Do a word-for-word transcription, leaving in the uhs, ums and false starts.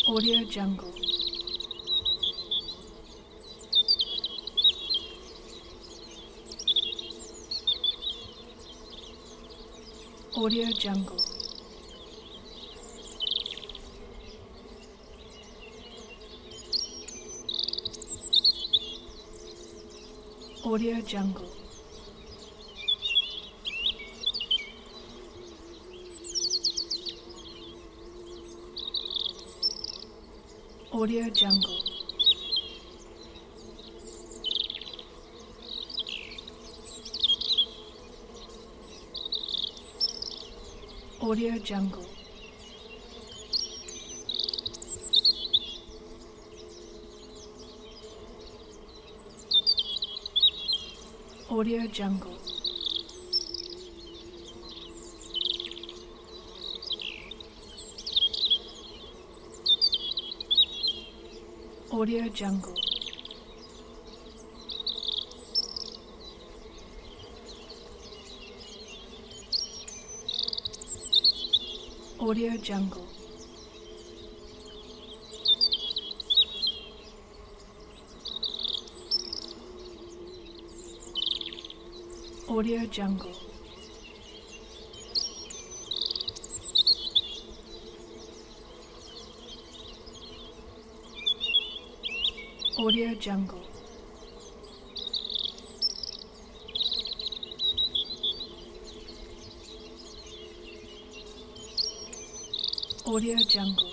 Audio Jungle. Audio Jungle. Audio Jungle. Audio Jungle. Audio Jungle. Audio Jungle. Audio Jungle. Audio Jungle. Audio Jungle. Audio Jungle. Audio Jungle.